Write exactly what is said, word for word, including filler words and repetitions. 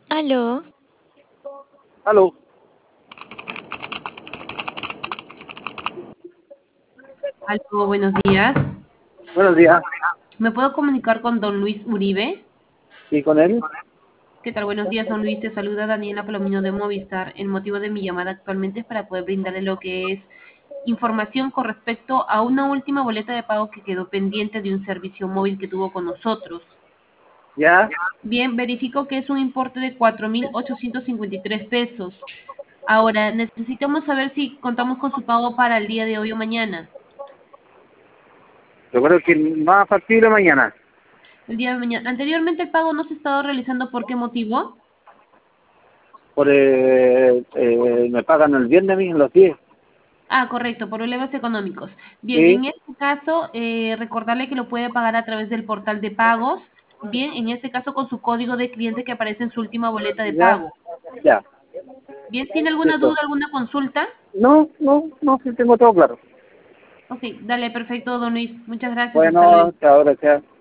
Aló. Aló, Aló, buenos días. buenos días. ¿Me puedo comunicar con don Luis Uribe? ¿Y con él? ¿Qué tal? Buenos días, don Luis. Te saluda Daniela Palomino de Movistar. El motivo de mi llamada actualmente es para poder brindarle lo que es información con respecto a una última boleta de pago que quedó pendiente de un servicio móvil que tuvo con nosotros. ¿Ya? Bien, verifico que es un importe de cuatro mil ochocientos cincuenta y tres pesos. Ahora, necesitamos saber si contamos con su pago para el día de hoy o mañana. Yo creo que más factible mañana. El día de mañana. Anteriormente el pago no se ha estado realizando, ¿por qué motivo? Por, eh, eh, me pagan el viernes a mí en los diez. Ah, correcto, por problemas económicos. Bien, Sí, en este caso, eh, recordarle que lo puede pagar a través del portal de pagos. Bien, en este caso con su código de cliente que aparece en su última boleta de ya, pago. ya. Bien, ¿tiene alguna duda, Listo. alguna consulta? No, no, no, sí tengo todo claro. Ok, dale, perfecto, don Luis. Muchas gracias, hasta Bueno, luego. hasta ahora, chao.